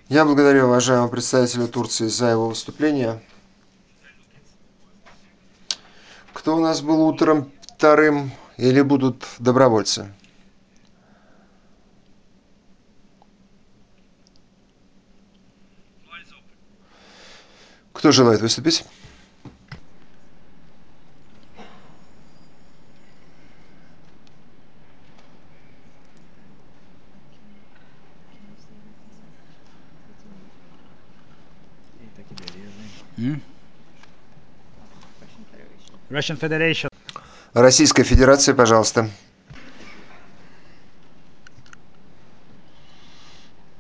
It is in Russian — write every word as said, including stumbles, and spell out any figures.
Я благодарю уважаемого представителя Турции за его выступление. Кто у нас был утром вторым или будут добровольцы? Кто желает выступить? Russian Federation. Российская Федерация, пожалуйста.